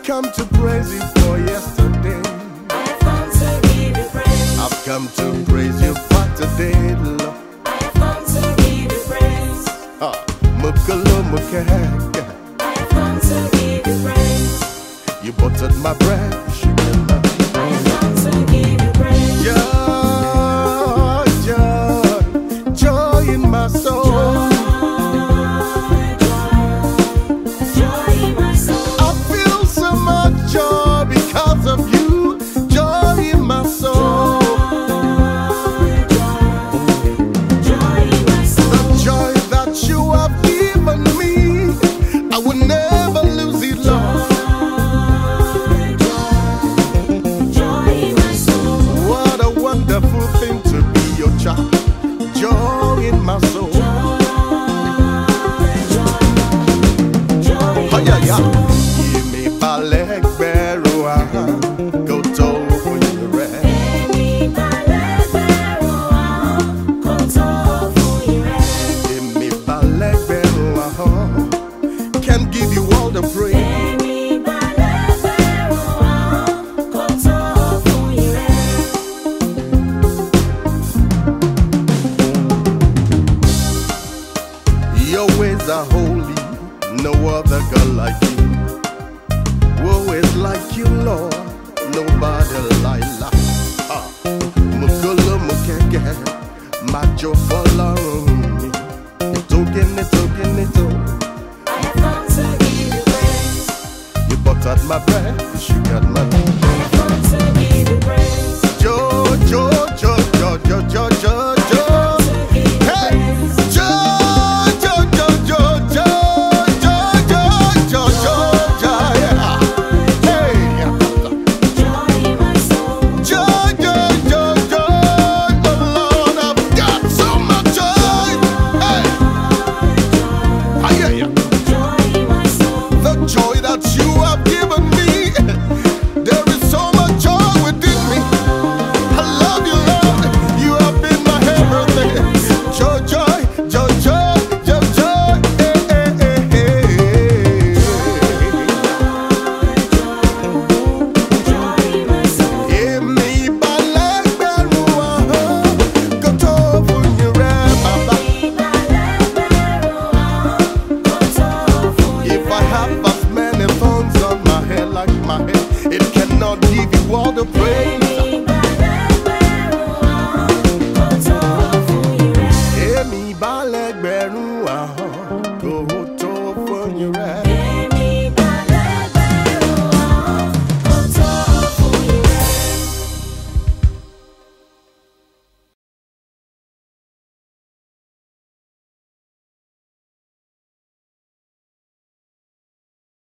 come to praise you for yesterday. I've come to give you praise. I've come to praise you for today, Lord. I've come to give you praise. Mukulu mukeke. I've come to give you praise. You buttered my bread, sugar love. I've come to give you praise. Joy, joy, joy in my soul. Joy in my soul. I feel so much joy because of you. Joy in my soul. Joy in my soul. The joy that you have given me, I will never lose it, Lord. Joy in my soul. What a wonderful thing to be your child. Joy in my soul. Joy Oh, in yeah, my yeah. soul. Give me balek beru, go to when you're ready. Give me balek beru, can give you all the praise. Your ways are holy, no other God like you. Who is like you, Lord? Nobody like that. Mukulu mukeke, majo follow-me. Token it, you buttered my bread, you sugared my tea. Jo, jo, jo, jo, jo, jo, jo, jo. Hey, jo, jo, jo, jo, jo, jo, jo, jo, jo, jo, yeah. Hey, jo, jo, jo, jo, oh Lord, I've got so much joy. Hey, yeah, yeah. The joy that you have given me, there is so much joy within me. I love you, Lord. You have been my everything. Joy, joy, joy, joy, joy, joy. Eh, eh, eh, eh. Give me balek beru, go to when you're ready, Baba. If I have as many thorns on my head like my head, it cannot give you all the praise.